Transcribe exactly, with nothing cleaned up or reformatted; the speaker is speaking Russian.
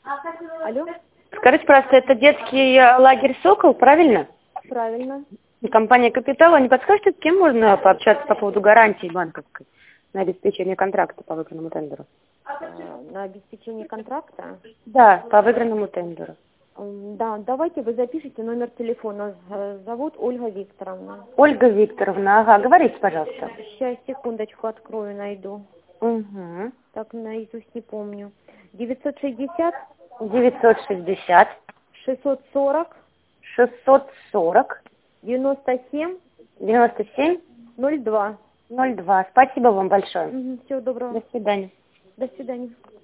Алло? Скажите, пожалуйста, это детский лагерь «Сокол», правильно? Правильно. И компания «Капитал». Не подскажете, с кем можно пообщаться по поводу гарантии банковской на обеспечение контракта по выигранному тендеру? А, На обеспечение контракта? Да, по выигранному тендеру. М, Да, давайте вы запишите номер телефона. З- Зовут Ольга Викторовна. Ольга Викторовна, ага, говорите, пожалуйста. Сейчас, секундочку, открою, найду. Угу. Так, наизусть не помню. девятьсот шестьдесят девятьсот шестьдесят шестьсот сорок шестьсот сорок девяносто семь девяносто семь ноль два. ноль два. Спасибо вам большое. Всего доброго. До свидания. До свидания.